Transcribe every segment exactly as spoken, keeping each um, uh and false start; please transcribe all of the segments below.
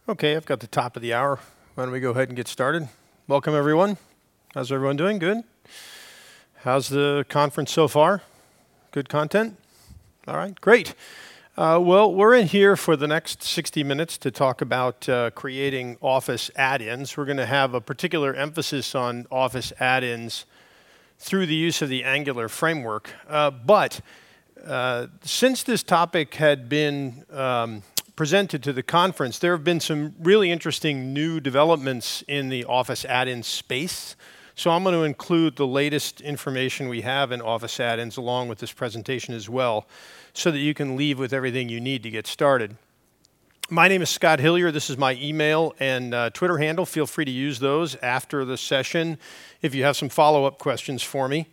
Okay, I've got the top of the hour. Why don't we go ahead and get started? Welcome, everyone. How's everyone doing? Good? How's the conference so far? Good content? All right, great. Uh, well, we're in here for the next sixty minutes to talk about uh, creating Office add-ins. We're going to have a particular emphasis on Office add-ins through the use of the Angular framework. Uh, but uh, since this topic had been um, presented to the conference, there have been some really interesting new developments in the Office add-in space. So I'm going to include the latest information we have in Office add-ins along with this presentation as well, so that you can leave with everything you need to get started. My name is Scott Hillier. This is my email and uh, Twitter handle. Feel free to use those after the session if you have some follow-up questions for me.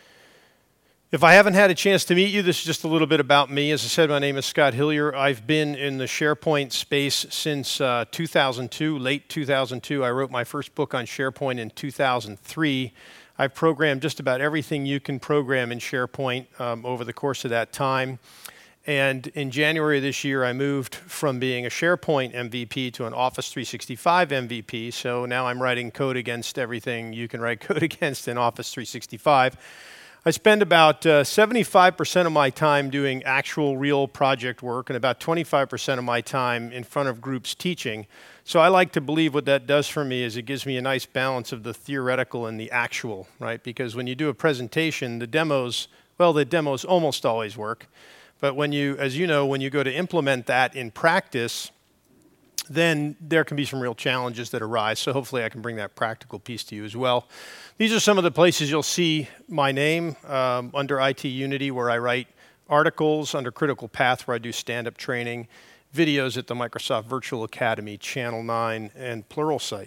If I haven't had a chance to meet you, this is just a little bit about me. As I said, my name is Scott Hillier. I've been in the SharePoint space since uh, two thousand two, late two thousand two. I wrote my first book on SharePoint in two thousand three. I've programmed just about everything you can program in SharePoint um, over the course of that time. And in January of this year, I moved from being a SharePoint M V P to an Office three sixty-five M V P. So now I'm writing code against everything you can write code against in Office three sixty-five. I spend about uh, seventy-five percent of my time doing actual real project work and about twenty-five percent of my time in front of groups teaching. So I like to believe what that does for me is it gives me a nice balance of the theoretical and the actual, right? Because when you do a presentation, the demos, well, the demos almost always work. But when you, as you know, when you go to implement that in practice, then there can be some real challenges that arise. So hopefully I can bring that practical piece to you as well. These are some of the places you'll see my name um, under I T Unity, where I write articles, under Critical Path, where I do stand-up training, videos at the Microsoft Virtual Academy, Channel nine, and Pluralsight.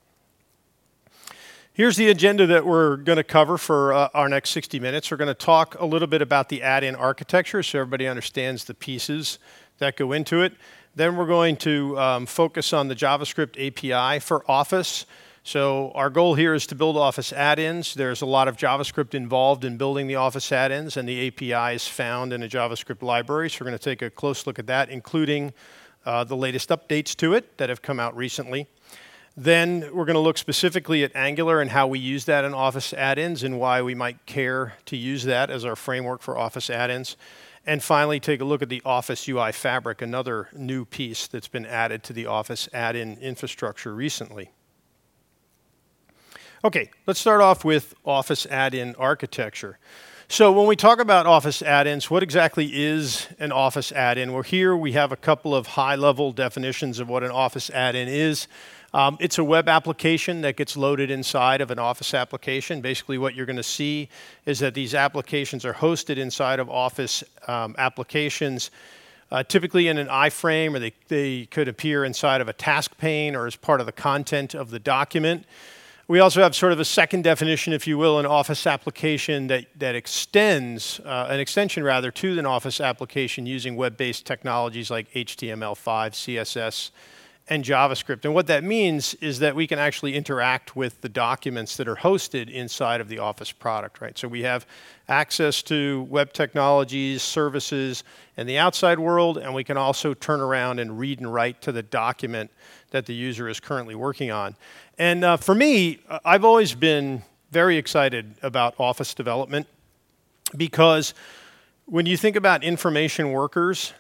Here's the agenda that we're going to cover for uh, our next sixty minutes. We're going to talk a little bit about the add-in architecture so everybody understands the pieces that go into it. Then we're going to um, focus on the JavaScript A P I for Office. So our goal here is to build Office add-ins. There's a lot of JavaScript involved in building the Office add-ins, and the A P I is found in a JavaScript library. So we're going to take a close look at that, including uh, the latest updates to it that have come out recently. Then we're going to look specifically at Angular and how we use that in Office add-ins and why we might care to use that as our framework for Office add-ins. And finally, take a look at the Office U I Fabric, another new piece that's been added to the Office add-in infrastructure recently. Okay, let's start off with Office add-in architecture. So when we talk about Office add-ins, what exactly is an Office add-in? Well, here we have a couple of high-level definitions of what an Office add-in is. Um, it's a web application that gets loaded inside of an Office application. Basically, what you're going to see is that these applications are hosted inside of Office um, applications, uh, typically in an iframe, or they, they could appear inside of a task pane or as part of the content of the document. We also have sort of a second definition, if you will, an Office application that, that extends, uh, an extension rather, to an Office application using web-based technologies like H T M L five, C S S, and JavaScript. And what that means is that we can actually interact with the documents that are hosted inside of the Office product, right? So we have access to web technologies, services, and the outside world, and we can also turn around and read and write to the document that the user is currently working on. And uh, for me, I've always been very excited about Office development because when you think about information workers,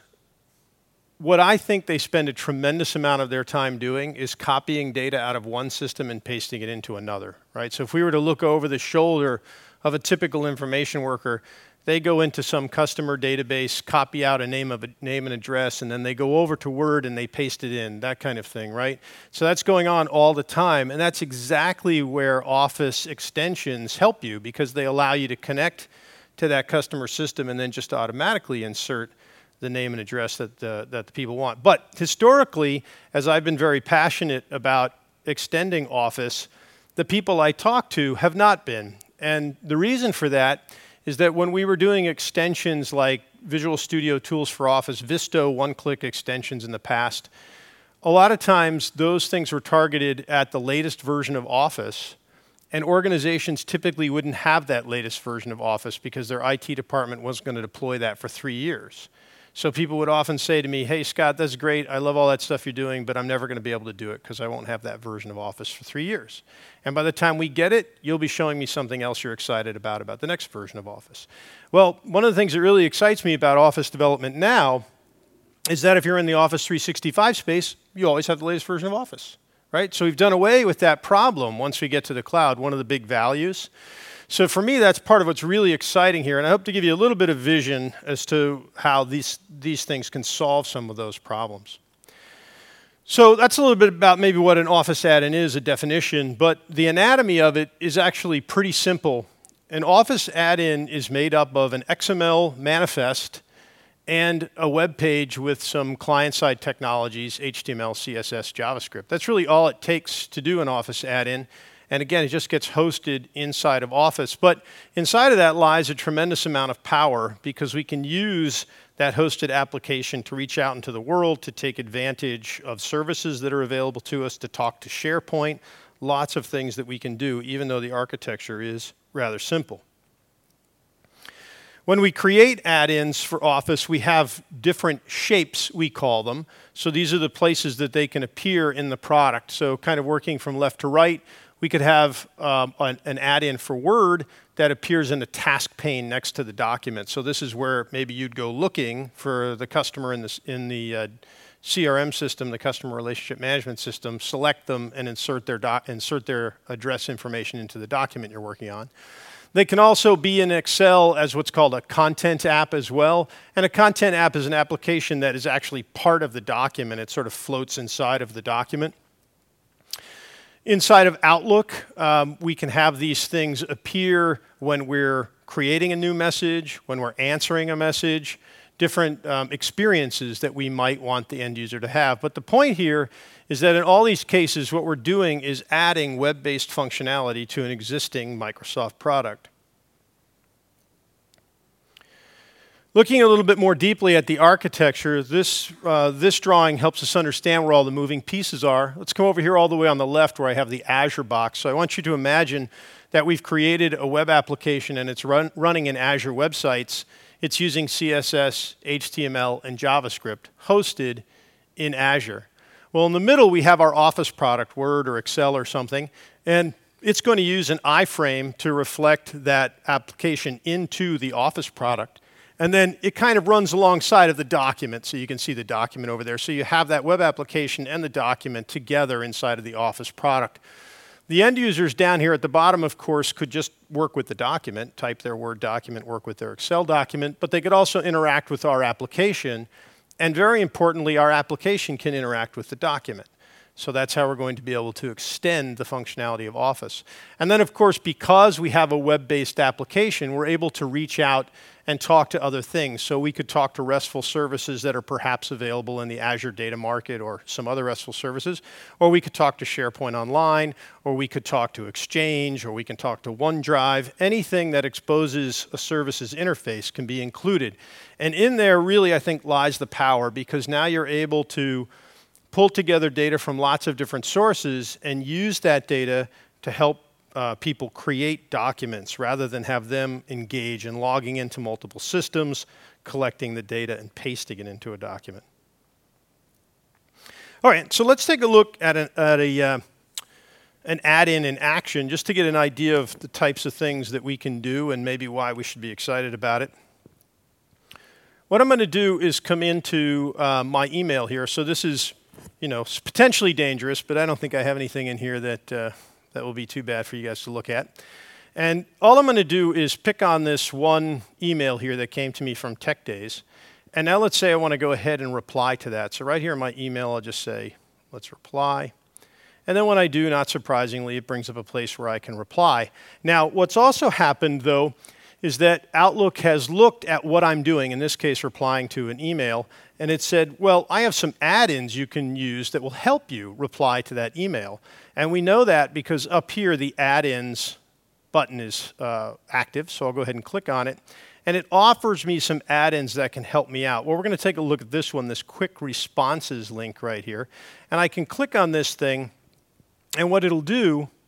what I think they spend a tremendous amount of their time doing is copying data out of one system and pasting it into another, right? So if we were to look over the shoulder of a typical information worker, they go into some customer database, copy out a name of a name and address, and then they go over to Word and they paste it in, that kind of thing, right? So that's going on all the time, and that's exactly where Office extensions help you because they allow you to connect to that customer system and then just automatically insert the name and address that the, that the people want. But historically, as I've been very passionate about extending Office, the people I talk to have not been. And the reason for that is that when we were doing extensions like Visual Studio Tools for Office, Visto one-click extensions in the past, a lot of times those things were targeted at the latest version of Office, and organizations typically wouldn't have that latest version of Office because their I T department wasn't going to deploy that for three years. So people would often say to me, hey, Scott, that's great. I love all that stuff you're doing, but I'm never going to be able to do it because I won't have that version of Office for three years. And by the time we get it, you'll be showing me something else you're excited about, about the next version of Office. Well, one of the things that really excites me about Office development now is that if you're in the Office three sixty-five space, you always have the latest version of Office, right? So we've done away with that problem once we get to the cloud, one of the big values. So for me, that's part of what's really exciting here, and I hope to give you a little bit of vision as to how these, these things can solve some of those problems. So that's a little bit about maybe what an Office add-in is, a definition, but the anatomy of it is actually pretty simple. An Office add-in is made up of an X M L manifest and a web page with some client-side technologies, H T M L, C S S, JavaScript. That's really all it takes to do an Office add-in. And again, it just gets hosted inside of Office. But inside of that lies a tremendous amount of power because we can use that hosted application to reach out into the world, to take advantage of services that are available to us, to talk to SharePoint, lots of things that we can do, even though the architecture is rather simple. When we create add-ins for Office, we have different shapes, we call them. So these are the places that they can appear in the product. So kind of working from left to right, we could have um, an, an add-in for Word that appears in the task pane next to the document. So this is where maybe you'd go looking for the customer in, this, in the uh, C R M system, the customer relationship management system, select them and insert their, doc insert their address information into the document you're working on. They can also be in Excel as what's called a content app as well. And a content app is an application that is actually part of the document. It sort of floats inside of the document. Inside of Outlook, um, we can have these things appear when we're creating a new message, when we're answering a message, different um, experiences that we might want the end user to have. But the point here is that in all these cases, what we're doing is adding web-based functionality to an existing Microsoft product. Looking a little bit more deeply at the architecture, this, uh, this drawing helps us understand where all the moving pieces are. Let's come over here all the way on the left where I have the Azure box. So I want you to imagine that we've created a web application and it's run, running in Azure websites. It's using C S S, H T M L, and JavaScript hosted in Azure. Well, in the middle, we have our Office product, Word or Excel or something, and it's going to use an iframe to reflect that application into the Office product. And then it kind of runs alongside of the document, so you can see the document over there. So you have that web application and the document together inside of the Office product. The end users down here at the bottom, of course, could just work with the document, type their Word document, work with their Excel document, but they could also interact with our application. And very importantly, our application can interact with the document. So that's how we're going to be able to extend the functionality of Office. And then, of course, because we have a web-based application, we're able to reach out and talk to other things. So we could talk to RESTful services that are perhaps available in the Azure Data Market or some other RESTful services, or we could talk to SharePoint Online, or we could talk to Exchange, or we can talk to OneDrive. Anything that exposes a services interface can be included. And in there, really, I think, lies the power, because now you're able to pull together data from lots of different sources and use that data to help uh, people create documents rather than have them engage in logging into multiple systems, collecting the data, and pasting it into a document. All right, so let's take a look at, an, at a, uh, an add-in in action just to get an idea of the types of things that we can do and maybe why we should be excited about it. What I'm going to do is come into uh, my email here. So this is you know, it's potentially dangerous, but I don't think I have anything in here that, uh, that will be too bad for you guys to look at. And all I'm going to do is pick on this one email here that came to me from Tech Days. And now let's say I want to go ahead and reply to that. So right here in my email, I'll just say, let's reply. And then when I do, not surprisingly, it brings up a place where I can reply. Now, what's also happened, though, is that Outlook has looked at what I'm doing, in this case replying to an email, and it said, well, I have some add-ins you can use that will help you reply to that email. And we know that because up here the add-ins button is uh, active, so I'll go ahead and click on it. And it offers me some add-ins that can help me out. Well, we're going to take a look at this one, this quick responses link right here. And I can click on this thing, and what it'll do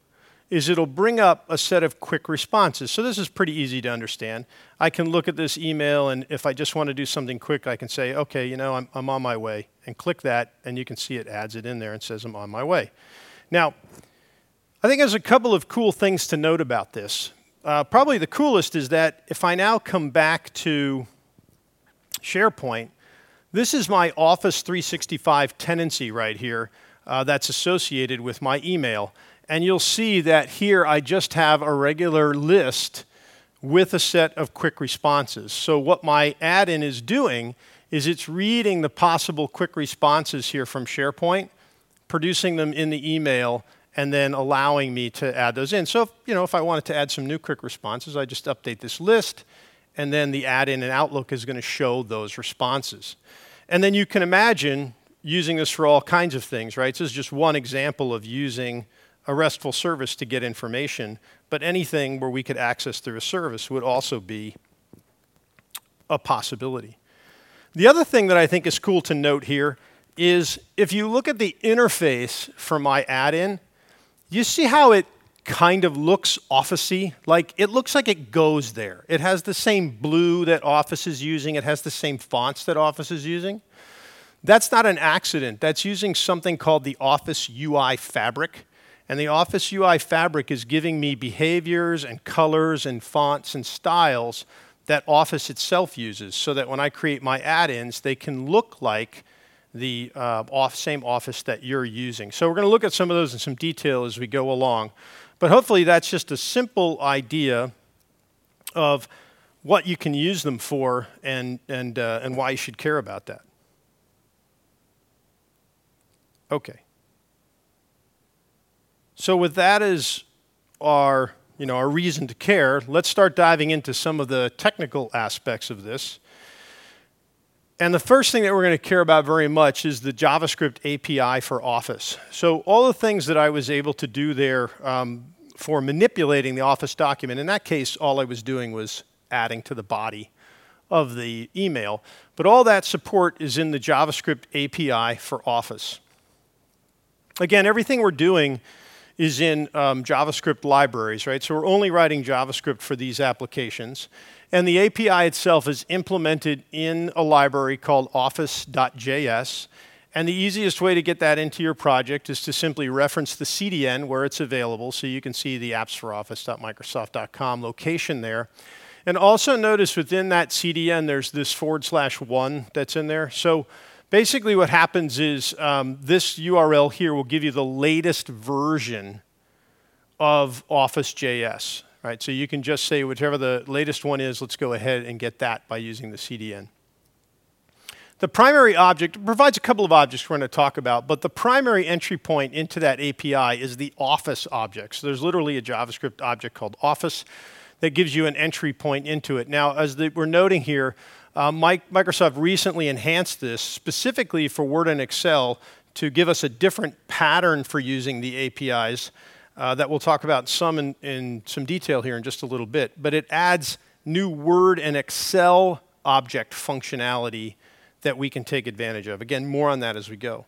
is it'll bring up a set of quick responses. So this is pretty easy to understand. I can look at this email, and if I just want to do something quick, I can say, okay, you know, I'm, I'm on my way, and click that, and you can see it adds it in there and says I'm on my way. Now, I think there's a couple of cool things to note about this. Uh, probably the coolest is that if I now come back to SharePoint, this is my Office three sixty-five tenancy right here uh, that's associated with my email. And you'll see that here I just have a regular list with a set of quick responses. So what my add-in is doing is it's reading the possible quick responses here from SharePoint, producing them in the email, and then allowing me to add those in. So if, you know, if I wanted to add some new quick responses, I just update this list, and then the add-in in Outlook is going to show those responses. And then you can imagine using this for all kinds of things, right? So this is just one example of using a RESTful service to get information, but anything where we could access through a service would also be a possibility. The other thing that I think is cool to note here is if you look at the interface for my add-in, you see how it kind of looks Office-y? Like, it looks like it goes there. It has the same blue that Office is using. It has the same fonts that Office is using. That's not an accident. That's using something called the Office U I Fabric. And the Office U I Fabric is giving me behaviors and colors and fonts and styles that Office itself uses, so that when I create my add-ins, they can look like the uh, off, same Office that you're using. So we're going to look at some of those in some detail as we go along. But hopefully that's just a simple idea of what you can use them for and, and, uh, and why you should care about that. Okay. So with that as our, you know, our reason to care, let's start diving into some of the technical aspects of this. And the first thing that we're going to care about very much is the JavaScript A P I for Office. So all the things that I was able to do there um, for manipulating the Office document, in that case, all I was doing was adding to the body of the email. But all that support is in the JavaScript A P I for Office. Again, everything we're doing is in um, JavaScript libraries, right? So we're only writing JavaScript for these applications. And the A P I itself is implemented in a library called office dot J S. And the easiest way to get that into your project is to simply reference the C D N where it's available, so you can see the apps for office dot microsoft dot com location there. And also notice within that C D N, there's this forward slash one that's in there. So basically what happens is um, this U R L here will give you the latest version of Office dot J S. Right? So you can just say whichever the latest one is, let's go ahead and get that by using the C D N. The primary object provides a couple of objects we're going to talk about, but the primary entry point into that A P I is the Office object. So there's literally a JavaScript object called Office that gives you an entry point into it. Now, as the, we're noting here, uh, Microsoft recently enhanced this specifically for Word and Excel to give us a different pattern for using the A P Is uh, that we'll talk about some in, in some detail here in just a little bit. But it adds new Word and Excel object functionality that we can take advantage of. Again, more on that as we go.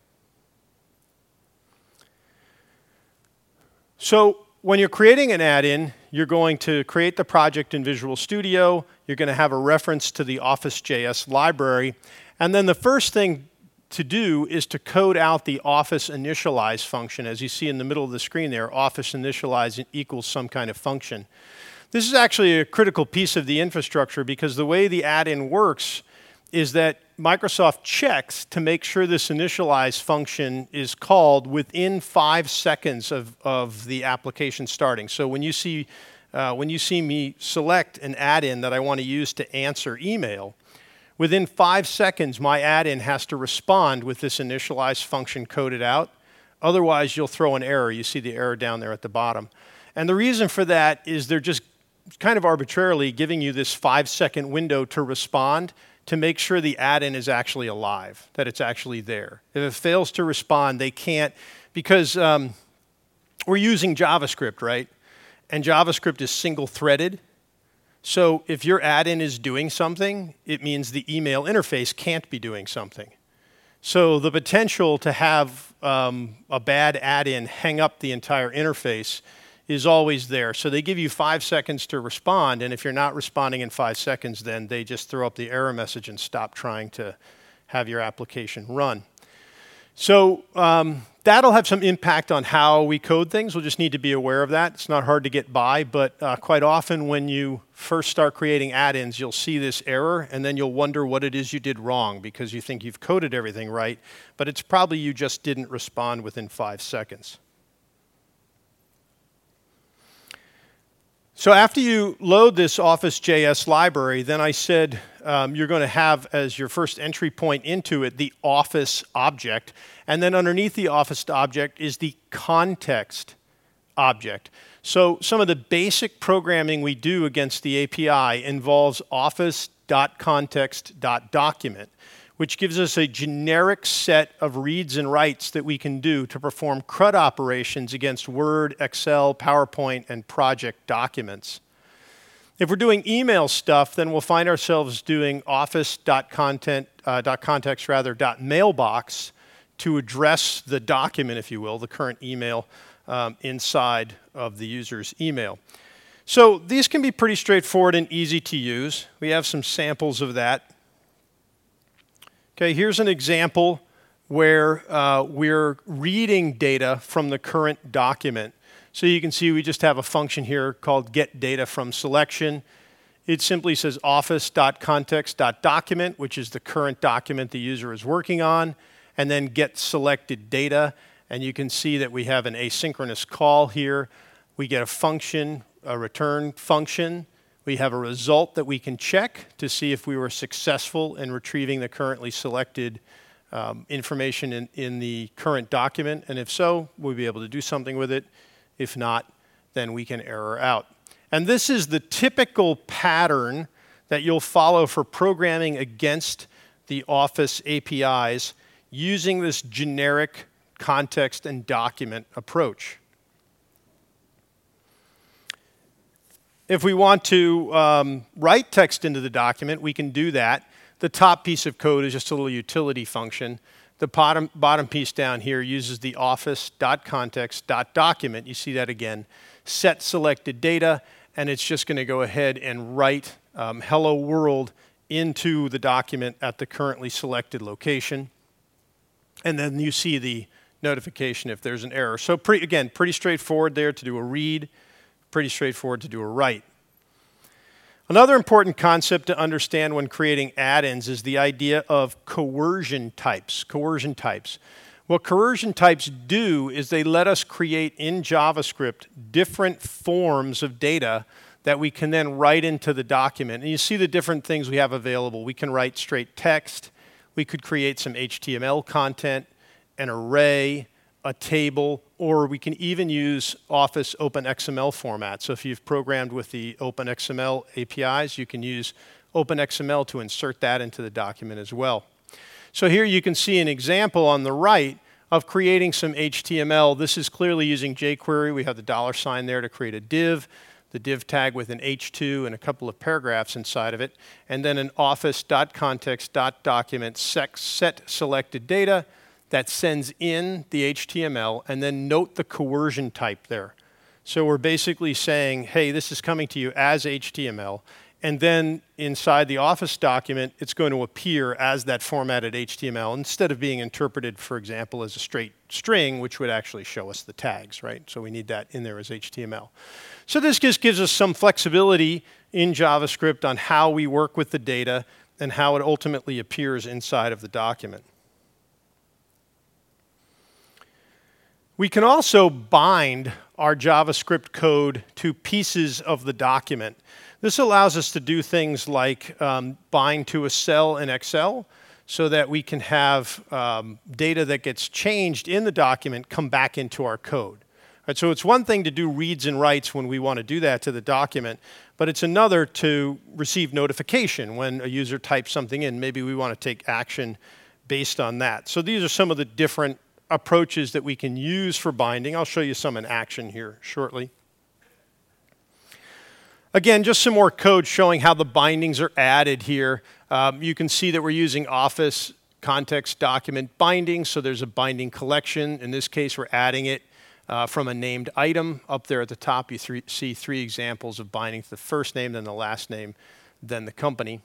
So when you're creating an add-in, you're going to create the project in Visual Studio. You're going to have a reference to the Office dot J S library. And then the first thing to do is to code out the Office initialize function. As you see in the middle of the screen there, Office initialize equals some kind of function. This is actually a critical piece of the infrastructure because the way the add-in works is that Microsoft checks to make sure this initialize function is called within five seconds of, of the application starting. So when you see, uh, when you see me select an add-in that I want to use to answer email, within five seconds my add-in has to respond with this initialize function coded out. Otherwise, you'll throw an error. You see the error down there at the bottom. And the reason for that is they're just kind of arbitrarily giving you this five-second window to respond to make sure the add-in is actually alive, that it's actually there. If it fails to respond, they can't, because um, we're using JavaScript, right? And JavaScript is single-threaded. So if your add-in is doing something, it means the email interface can't be doing something. So the potential to have um, a bad add-in hang up the entire interface is always there. So they give you five seconds to respond, and if you're not responding in five seconds, then they just throw up the error message and stop trying to have your application run. So um, that'll have some impact on how we code things. We'll just need to be aware of that. It's not hard to get by, but uh, quite often when you first start creating add-ins, you'll see this error, and then you'll wonder what it is you did wrong because you think you've coded everything right, but it's probably you just didn't respond within five seconds. So after you load this Office dot J S library, then I said um, you're going to have as your first entry point into it the Office object, and then underneath the Office object is the context object. So some of the basic programming we do against the A P I involves office.context.document, which gives us a generic set of reads and writes that we can do to perform CRUD operations against Word, Excel, PowerPoint, and project documents. If we're doing email stuff, then we'll find ourselves doing office.content, uh, .context rather, .mailbox to address the document, if you will, the current email um, inside of the user's email. So these can be pretty straightforward and easy to use. We have some samples of that. Okay, here's an example where uh, we're reading data from the current document. So you can see we just have a function here called getDataFromSelection. It simply says office.context.document, which is the current document the user is working on, and then getSelectedData. And you can see that we have an asynchronous call here. We get a function, a return function. We have a result that we can check to see if we were successful in retrieving the currently selected um, information in, in the current document. And if so, we'll be able to do something with it. If not, then we can error out. And this is the typical pattern that you'll follow for programming against the Office A P Is using this generic context and document approach. If we want to um, write text into the document, we can do that. The top piece of code is just a little utility function. The bottom, bottom piece down here uses the office.context.document. You see that again. Set selected data, and it's just going to go ahead and write um, hello world into the document at the currently selected location. And then you see the notification if there's an error. So pretty, again, pretty straightforward there to do a read. Pretty straightforward to do a write. Another important concept to understand when creating add-ins is the idea of coercion types. Coercion types. What coercion types do is they let us create in JavaScript different forms of data that we can then write into the document. And you see the different things we have available. We can write straight text. We could create some H T M L content, an array, a table, or we can even use Office OpenXML format. So if you've programmed with the OpenXML A P Is, you can use OpenXML to insert that into the document as well. So here you can see an example on the right of creating some H T M L. This is clearly using jQuery. We have the dollar sign there to create a div, the div tag with an H two and a couple of paragraphs inside of it, and then an office.context.document set selected data that sends in the H T M L, and then note the coercion type there. So we're basically saying, hey, this is coming to you as H T M L, and then inside the Office document, it's going to appear as that formatted H T M L instead of being interpreted, for example, as a straight string, which would actually show us the tags, right? So we need that in there as H T M L. So this just gives us some flexibility in JavaScript on how we work with the data and how it ultimately appears inside of the document. We can also bind our JavaScript code to pieces of the document. This allows us to do things like um, bind to a cell in Excel so that we can have um, data that gets changed in the document come back into our code. Right, so it's one thing to do reads and writes when we want to do that to the document, but it's another to receive notification when a user types something in. Maybe we want to take action based on that. So these are some of the different approaches that we can use for binding. I'll show you some in action here shortly. Again, just some more code showing how the bindings are added here. Um, you can see that we're using Office context document binding, so there's a binding collection. In this case, we're adding it Uh, from a named item, up there at the top, you three, see three examples of binding to the first name, then the last name, then the company.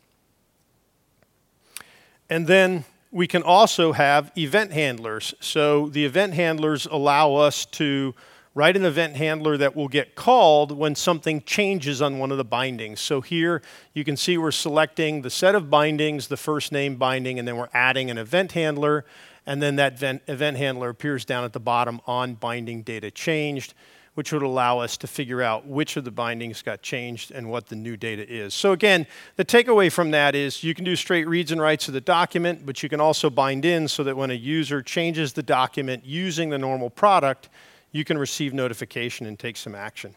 And then we can also have event handlers. So the event handlers allow us to write an event handler that will get called when something changes on one of the bindings. So here you can see we're selecting the set of bindings, the first name binding, and then we're adding an event handler. And then that event, event handler appears down at the bottom on binding data changed, which would allow us to figure out which of the bindings got changed and what the new data is. So again, the takeaway from that is you can do straight reads and writes of the document, but you can also bind in so that when a user changes the document using the normal product, you can receive notification and take some action.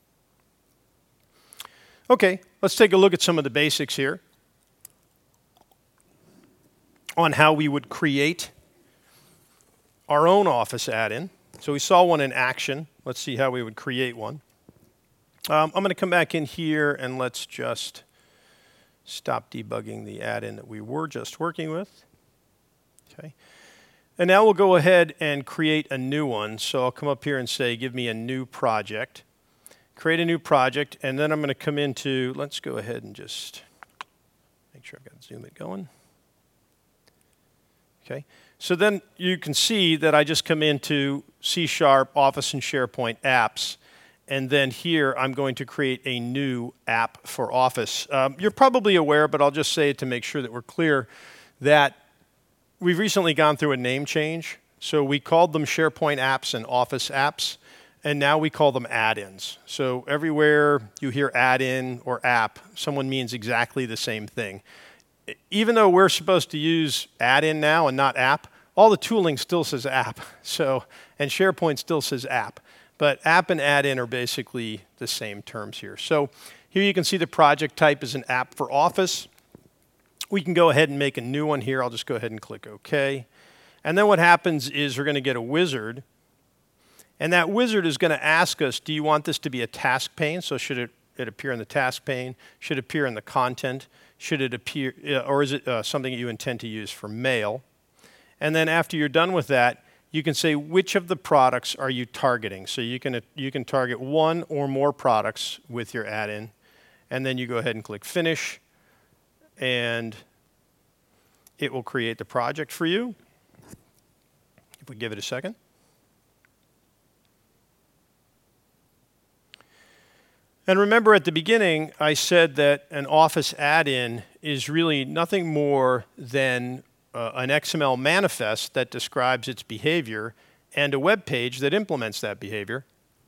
Okay, let's take a look at some of the basics here on how we would create our own Office add-in. So we saw one in action. Let's see how we would create one. Um, I'm going to come back in here and let's just stop debugging the add-in that we were just working with. Okay. And now we'll go ahead and create a new one. So I'll come up here and say, give me a new project. Create a new project, and then I'm going to come into, let's go ahead and just make sure I've got Zoom it going. Okay. So then you can see that I just come into C Sharp, Office and SharePoint apps, and then here I'm going to create a new app for Office. Um, you're probably aware, but I'll just say it to make sure that we're clear, that we've recently gone through a name change. So we called them SharePoint apps and Office apps, and now we call them add-ins. So everywhere you hear add-in or app, someone means exactly the same thing. Even though we're supposed to use add-in now and not app, all the tooling still says app. So, and SharePoint still says app. But app and add-in are basically the same terms here. So here you can see the project type is an app for Office. We can go ahead and make a new one here. I'll just go ahead and click OK. And then what happens is we're going to get a wizard. And that wizard is going to ask us, do you want this to be a task pane? So should it, it appear in the task pane? Should it appear in the content? Should it appear, uh, or is it uh, something that you intend to use for mail? And then after you're done with that, you can say which of the products are you targeting. So you can, uh, you can target one or more products with your add-in. And then you go ahead and click Finish. And it will create the project for you. If we give it a second. And remember at the beginning, I said that an Office add-in is really nothing more than uh, an X M L manifest that describes its behavior and a web page that implements that behavior.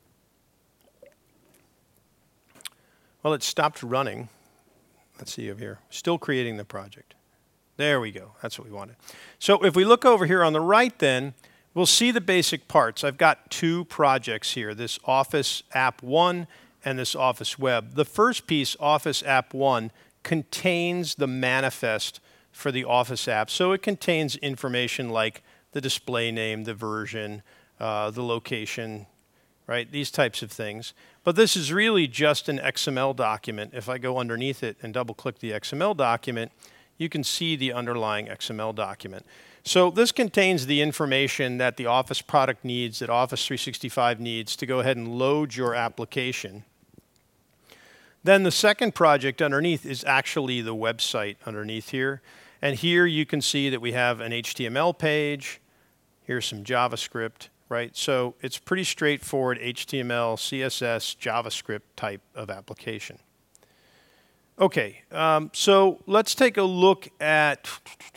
Well, it stopped running. Let's see over here. Still creating the project. There we go. That's what we wanted. So if we look over here on the right then, we'll see the basic parts. I've got two projects here, this Office App one and this Office Web. The first piece, Office App one, contains the manifest for the Office app. So it contains information like the display name, the version, uh, the location, right? These types of things. But this is really just an X M L document. If I go underneath it and double click the X M L document, you can see the underlying X M L document. So this contains the information that the Office product needs, that Office three sixty-five needs to go ahead and load your application. Then the second project underneath is actually the website underneath here. And here you can see that we have an H T M L page. Here's some JavaScript, right? So it's pretty straightforward H T M L, C S S, JavaScript type of application. Okay, um, so let's take a look at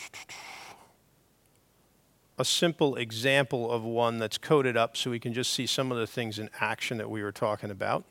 a simple example of one that's coded up so we can just see some of the things in action that we were talking about.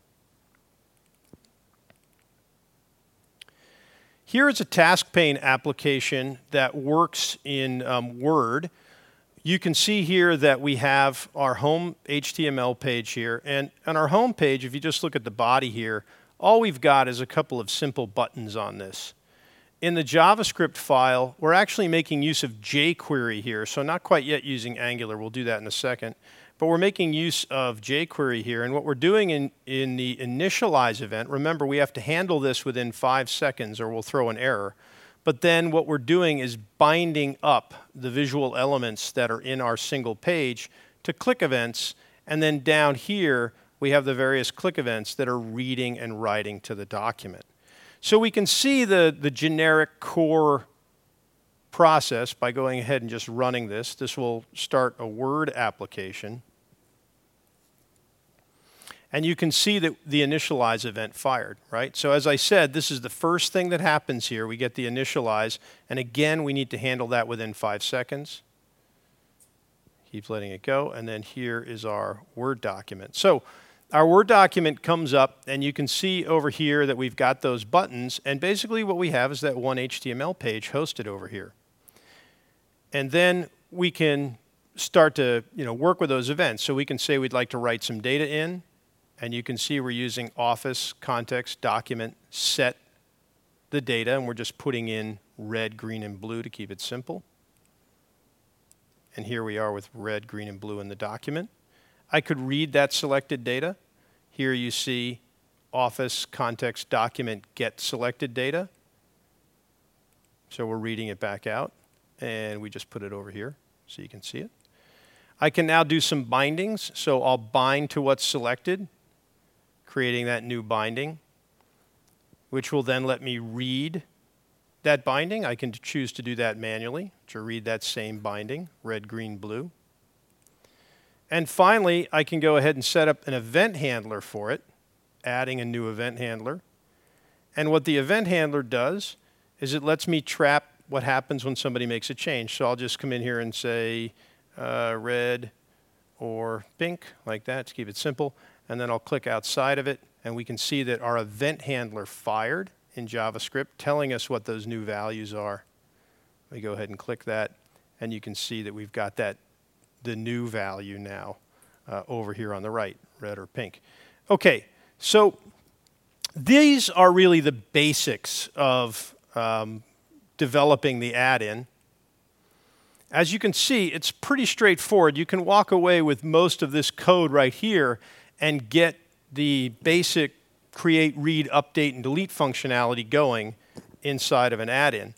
Here is a task pane application that works in um, Word. You can see here that we have our home H T M L page here. And on our home page, if you just look at the body here, all we've got is a couple of simple buttons on this. In the JavaScript file, we're actually making use of jQuery here. So not quite yet using Angular. We'll do that in a second. But we're making use of jQuery here. And what we're doing in, in the initialize event, remember we have to handle this within five seconds or we'll throw an error. But then what we're doing is binding up the visual elements that are in our single page to click events. And then down here, we have the various click events that are reading and writing to the document. So we can see the, the generic core process by going ahead and just running this. This will start a Word application. And you can see that the initialize event fired, right? So as I said, this is the first thing that happens here. We get the initialize, and again, we need to handle that within five seconds. Keep letting it go, and then here is our Word document. So our Word document comes up, and you can see over here that we've got those buttons, and basically what we have is that one H T M L page hosted over here. And then we can start to, you know, work with those events. So we can say we'd like to write some data in, and you can see we're using Office context document set the data, and we're just putting in red, green, and blue to keep it simple. And here we are with red, green, and blue in the document. I could read that selected data. Here you see Office context document get selected data. So we're reading it back out, and we just put it over here so you can see it. I can now do some bindings, so I'll bind to what's selected, creating that new binding, which will then let me read that binding. I can choose to do that manually, to read that same binding, red, green, blue. And finally, I can go ahead and set up an event handler for it, adding a new event handler. And what the event handler does is it lets me trap what happens when somebody makes a change. So I'll just come in here and say uh, red or pink, like that, to keep it simple. And then I'll click outside of it, and we can see that our event handler fired in JavaScript, telling us what those new values are. We go ahead and click that, and you can see that we've got that, the new value now uh, over here on the right, red or pink. Okay, so these are really the basics of um, developing the add-in. As you can see, it's pretty straightforward. You can walk away with most of this code right here and get the basic create, read, update, and delete functionality going inside of an add-in.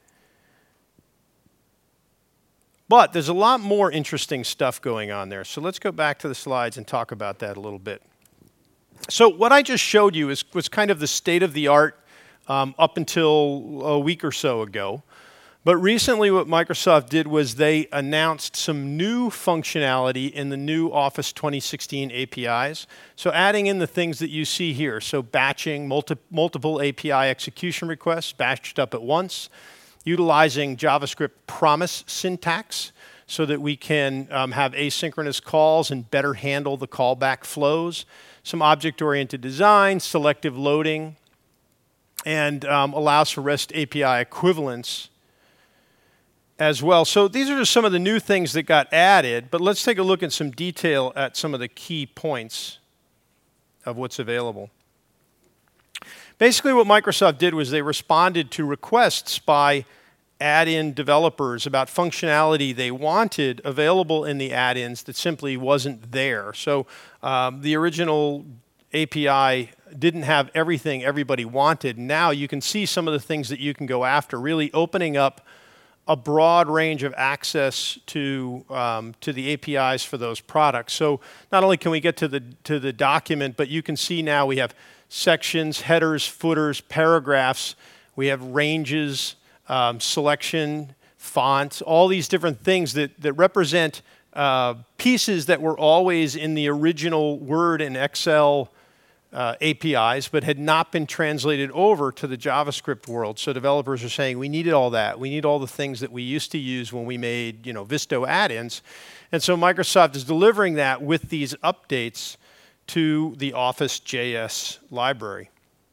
But there's a lot more interesting stuff going on there. So let's go back to the slides and talk about that a little bit. So what I just showed you is, was kind of the state of the art um, up until a week or so ago. But recently what Microsoft did was they announced some new functionality in the new Office twenty sixteen A P Is. So adding in the things that you see here. So batching multi multiple A P I execution requests batched up at once. Utilizing JavaScript promise syntax so that we can um, have asynchronous calls and better handle the callback flows. Some object-oriented design, selective loading, and um, allows for REST A P I equivalence as well. So these are just some of the new things that got added, but let's take a look in some detail at some of the key points of what's available. Basically what Microsoft did was they responded to requests by add-in developers about functionality they wanted available in the add-ins that simply wasn't there. So um, the original A P I didn't have everything everybody wanted. Now you can see some of the things that you can go after, really opening up a broad range of access to um, to the A P Is for those products. So not only can we get to the to the document, but you can see now we have sections, headers, footers, paragraphs. We have ranges, um, selection, fonts, all these different things that that represent uh, pieces that were always in the original Word and Excel Uh, A P Is, but had not been translated over to the JavaScript world. So developers are saying, we needed all that. We need all the things that we used to use when we made, you know, Visto add-ins. And so Microsoft is delivering that with these updates to the Office J S library.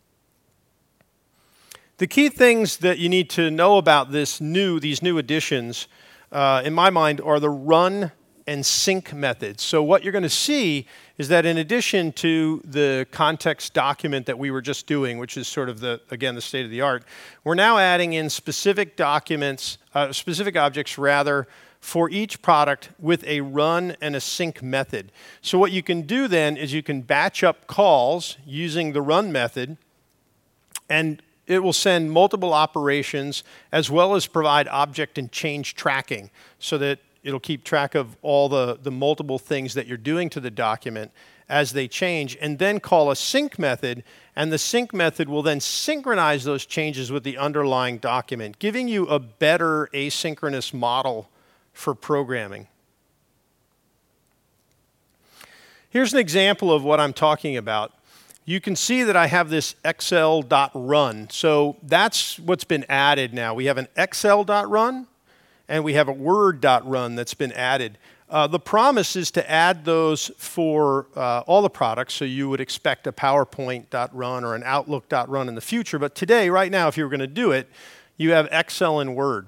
The key things that you need to know about this new, these new additions, uh, in my mind, are the run and sync methods. So what you're going to see is that in addition to the context document that we were just doing, which is sort of the, again, the state of the art, we're now adding in specific documents, uh, specific objects rather, for each product with a run and a sync method. So what you can do then is you can batch up calls using the run method, and it will send multiple operations as well as provide object and change tracking so that it'll keep track of all the, the multiple things that you're doing to the document as they change, and then call a sync method, and the sync method will then synchronize those changes with the underlying document, giving you a better asynchronous model for programming. Here's an example of what I'm talking about. You can see that I have this Excel.run. So that's what's been added now. We have an Excel.run and we have a Word.run that's been added. Uh, the promise is to add those for uh, all the products, so you would expect a PowerPoint.run or an Outlook.run in the future. But today, right now, if you were going to do it, you have Excel and Word.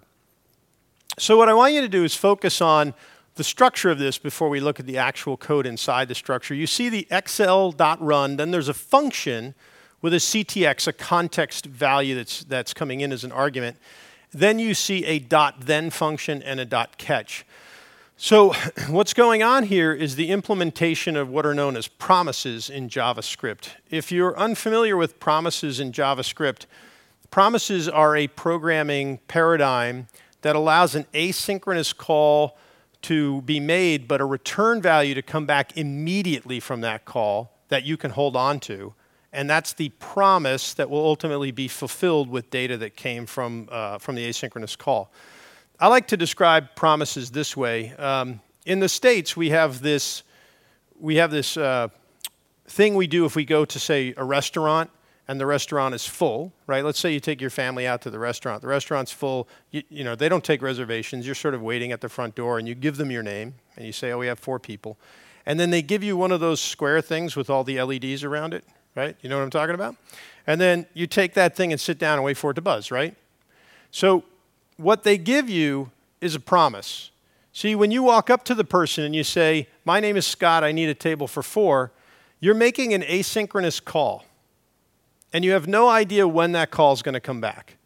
So what I want you to do is focus on the structure of this before we look at the actual code inside the structure. You see the Excel.run, then there's a function with a C T X, a context value that's, that's coming in as an argument. Then you see a .then function and a .catch. So what's going on here is the implementation of what are known as promises in JavaScript. If you're unfamiliar with promises in JavaScript, promises are a programming paradigm that allows an asynchronous call to be made, but a return value to come back immediately from that call that you can hold on to. And that's the promise that will ultimately be fulfilled with data that came from, uh, from the asynchronous call. I like to describe promises this way. Um, in the States, we have this, we have this uh, thing we do if we go to, say, a restaurant and the restaurant is full, right? Let's say you take your family out to the restaurant. The restaurant's full. You, you know, they don't take reservations. You're sort of waiting at the front door, and you give them your name, and you say, oh, we have four people. And then they give you one of those square things with all the L E Ds around it, right? You know what I'm talking about? And then you take that thing and sit down and wait for it to buzz, right? So what they give you is a promise. See, when you walk up to the person and you say, my name is Scott, I need a table for four, you're making an asynchronous call. And you have no idea when that call is going to come back.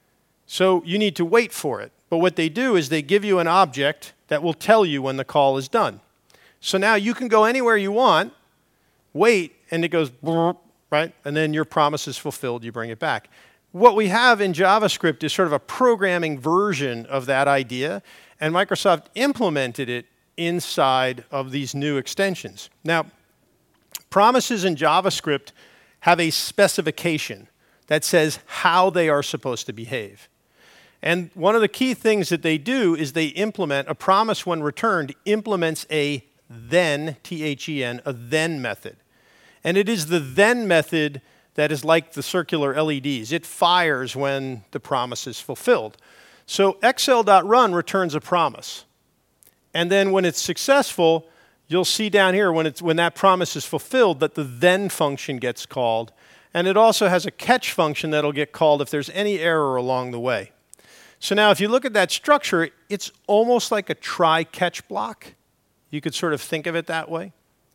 So you need to wait for it. But what they do is they give you an object that will tell you when the call is done. So now you can go anywhere you want, wait, and it goes, right? And then your promise is fulfilled, you bring it back. What we have in JavaScript is sort of a programming version of that idea, and Microsoft implemented it inside of these new extensions. Now, promises in JavaScript have a specification that says how they are supposed to behave. And one of the key things that they do is they implement a promise when returned, implements a then, T H E N, a then method. And it is the then method that is like the circular L E Ds. It fires when the promise is fulfilled. So Excel.run returns a promise. And then when it's successful, you'll see down here when, it's, when that promise is fulfilled that the then function gets called. And it also has a catch function that'll get called if there's any error along the way. So now if you look at that structure, it's almost like a try-catch block. You could sort of think of it that way.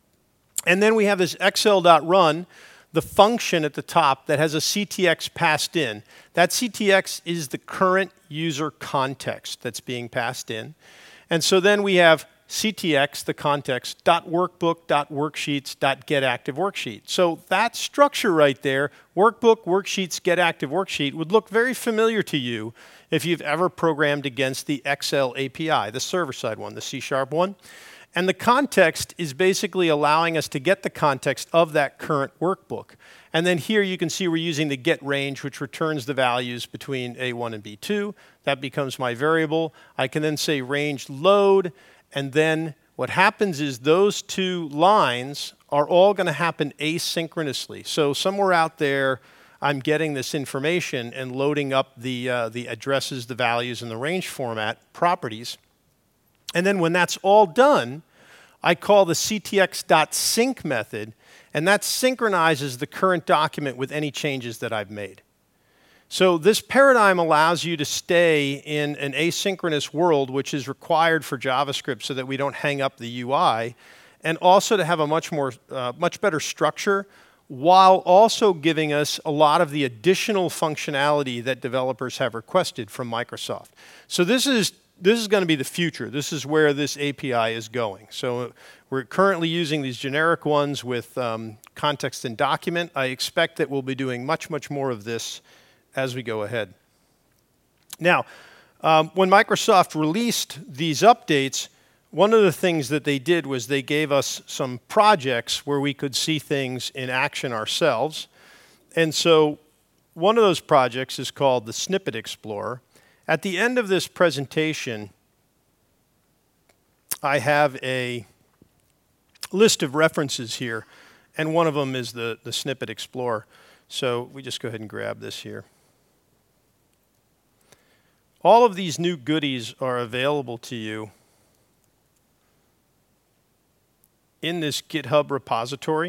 And then we have this Excel.run, the function at the top that has a C T X passed in. That C T X is the current user context that's being passed in. And so then we have C T X, the context, dot workbook, dot worksheets, dot get active worksheet. So that structure right there, workbook, worksheets, get active worksheet, would look very familiar to you if you've ever programmed against the Excel A P I, the server-side one, the C sharp one. And the context is basically allowing us to get the context of that current workbook. And then here you can see we're using the get range, which returns the values between A one and B two. That becomes my variable. I can then say range load, and then what happens is those two lines are all going to happen asynchronously. So somewhere out there, I'm getting this information and loading up the, uh, the addresses, the values, and the range format properties. And then when that's all done, I call the C T X.sync method, and that synchronizes the current document with any changes that I've made. So this paradigm allows you to stay in an asynchronous world, which is required for JavaScript so that we don't hang up the U I, and also to have a much more, uh, much better structure, while also giving us a lot of the additional functionality that developers have requested from Microsoft. So this is This is going to be the future. This is where this A P I is going. So we're currently using these generic ones with um, context and document. I expect that we'll be doing much, much more of this as we go ahead. Now, Um, when Microsoft released these updates, one of the things that they did was they gave us some projects where we could see things in action ourselves. And so one of those projects is called the Snippet Explorer. At the end of this presentation, I have a list of references here, and one of them is the, the Snippet Explorer. So we just go ahead and grab this here. All of these new goodies are available to you in this GitHub repository.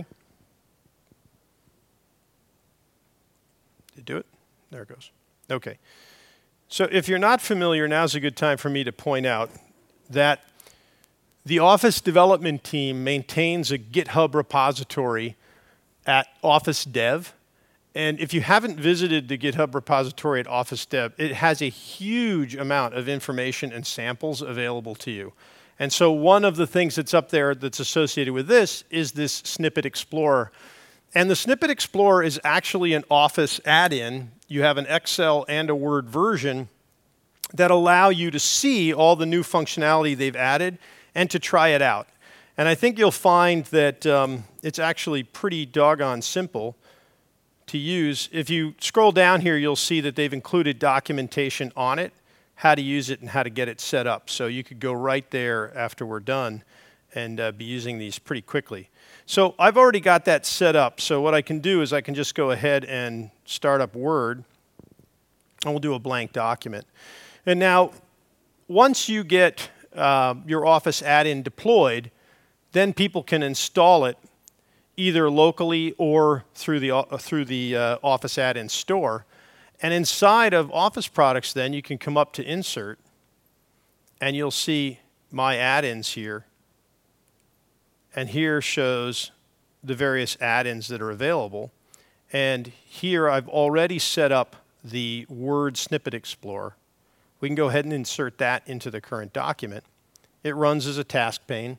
Did it do it? There it goes. Okay. So if you're not familiar, now's a good time for me to point out that the Office development team maintains a GitHub repository at Office Dev. And if you haven't visited the GitHub repository at Office Dev, it has a huge amount of information and samples available to you. And so one of the things that's up there that's associated with this is this Snippet Explorer. And the Snippet Explorer is actually an Office add-in. You have an Excel and a Word version that allow you to see all the new functionality they've added and to try it out. And I think you'll find that um, it's actually pretty doggone simple to use. If you scroll down here, you'll see that they've included documentation on it, how to use it and how to get it set up. So you could go right there after we're done and uh, be using these pretty quickly. So I've already got that set up. So what I can do is I can just go ahead and start up Word, and we'll do a blank document. And now, once you get uh, your Office add-in deployed, then people can install it either locally or through the, uh, through the uh, Office add-in store. And inside of Office products, then, you can come up to Insert, and you'll see My Add-ins here. And here shows the various add-ins that are available. And here I've already set up the Word Snippet Explorer. We can go ahead and insert that into the current document. It runs as a task pane.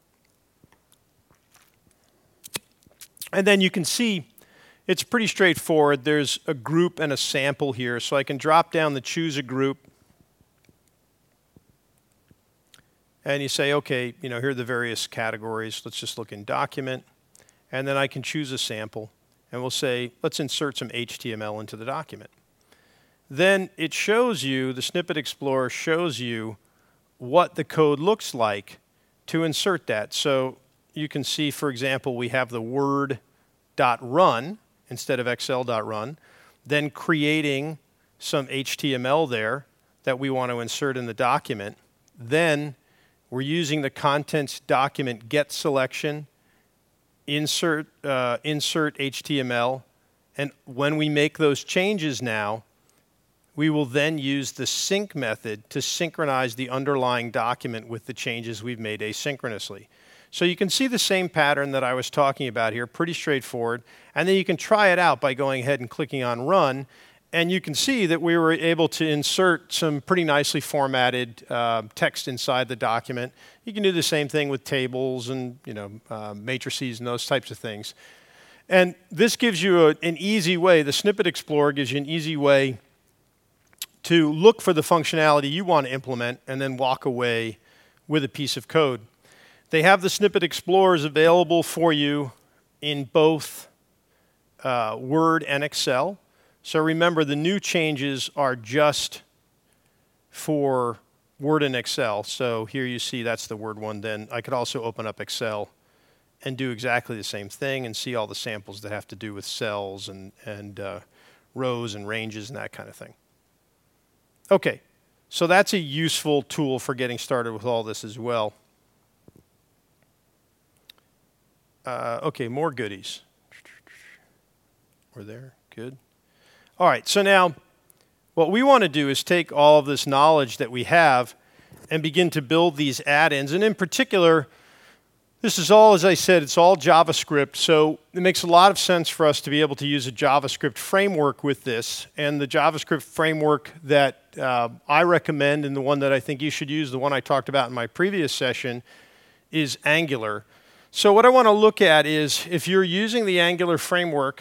And then you can see it's pretty straightforward. There's a group and a sample here. So I can drop down the Choose a Group. And you say, okay, you know, here are the various categories. Let's just look in Document. And then I can choose a sample. And we'll say, let's insert some H T M L into the document. Then it shows you, the Snippet Explorer shows you what the code looks like to insert that. So you can see, for example, we have the Word.run instead of Excel.run, then creating some H T M L there that we want to insert in the document. Then we're using the contents document get selection, insert, uh, insert H T M L, and when we make those changes now, we will then use the sync method to synchronize the underlying document with the changes we've made asynchronously. So you can see the same pattern that I was talking about here, pretty straightforward. And then you can try it out by going ahead and clicking on Run. And you can see that we were able to insert some pretty nicely formatted uh, text inside the document. You can do the same thing with tables and you know uh, matrices and those types of things. And this gives you a, an easy way, the Snippet Explorer gives you an easy way to look for the functionality you want to implement and then walk away with a piece of code. They have the Snippet Explorers available for you in both uh, Word and Excel. So remember, the new changes are just for Word and Excel. So here you see that's the Word one. Then I could also open up Excel and do exactly the same thing and see all the samples that have to do with cells and, and uh, rows and ranges and that kind of thing. Okay, so that's a useful tool for getting started with all this as well. Uh, okay, more goodies. We're there, good. All right, so now what we want to do is take all of this knowledge that we have and begin to build these add-ins. And in particular, this is all, as I said, it's all JavaScript. So it makes a lot of sense for us to be able to use a JavaScript framework with this. And the JavaScript framework that uh, I recommend and the one that I think you should use, the one I talked about in my previous session, is Angular. So what I want to look at is if you're using the Angular framework,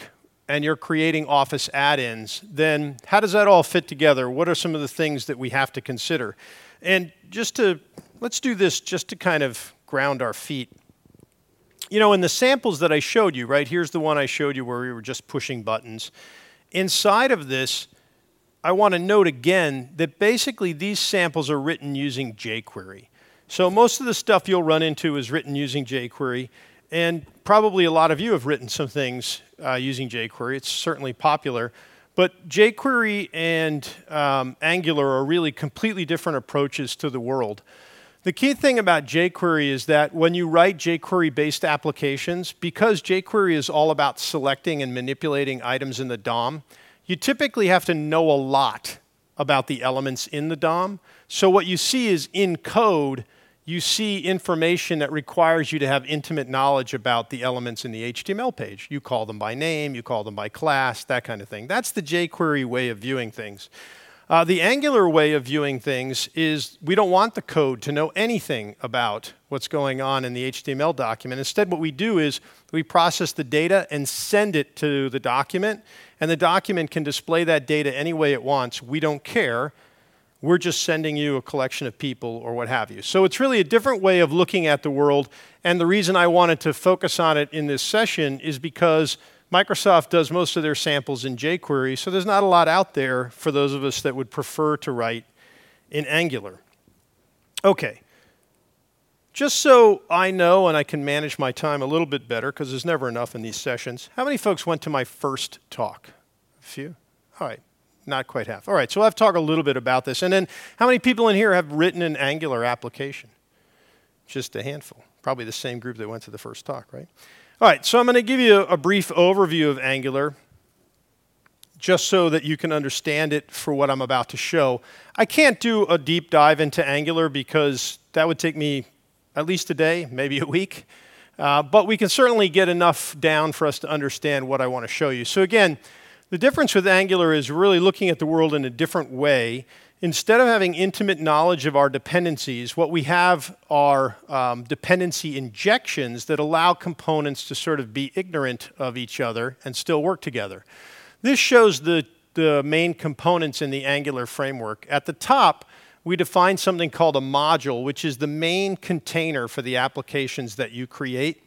and you're creating Office add-ins, then how does that all fit together? What are some of the things that we have to consider? And just to, let's do this just to kind of ground our feet. You know, in the samples that I showed you, right, here's the one I showed you where we were just pushing buttons. Inside of this, I want to note again that basically these samples are written using jQuery. So most of the stuff you'll run into is written using jQuery, and probably a lot of you have written some things uh, using jQuery. It's certainly popular. But jQuery and um, Angular are really completely different approaches to the world. The key thing about jQuery is that when you write jQuery-based applications, because jQuery is all about selecting and manipulating items in the D O M, you typically have to know a lot about the elements in the D O M. So what you see is in code, you see information that requires you to have intimate knowledge about the elements in the H T M L page. You call them by name, you call them by class, that kind of thing. That's the jQuery way of viewing things. Uh, the Angular way of viewing things is we don't want the code to know anything about what's going on in the H T M L document. Instead, what we do is we process the data and send it to the document, and the document can display that data any way it wants. We don't care. We're just sending you a collection of people or what have you. So it's really a different way of looking at the world, and the reason I wanted to focus on it in this session is because Microsoft does most of their samples in jQuery, so there's not a lot out there for those of us that would prefer to write in Angular. Okay. Just so I know and I can manage my time a little bit better, because there's never enough in these sessions, how many folks went to my first talk? A few? All right. Not quite half. All right, so I'll have to talk a little bit about this. And then how many people in here have written an Angular application? Just a handful. Probably the same group that went to the first talk, right? All right, so I'm going to give you a brief overview of Angular just so that you can understand it for what I'm about to show. I can't do a deep dive into Angular because that would take me at least a day, maybe a week. Uh, but we can certainly get enough down for us to understand what I want to show you. So again, the difference with Angular is really looking at the world in a different way. Instead of having intimate knowledge of our dependencies, what we have are um, dependency injections that allow components to sort of be ignorant of each other and still work together. This shows the, the main components in the Angular framework. At the top, we define something called a module, which is the main container for the applications that you create.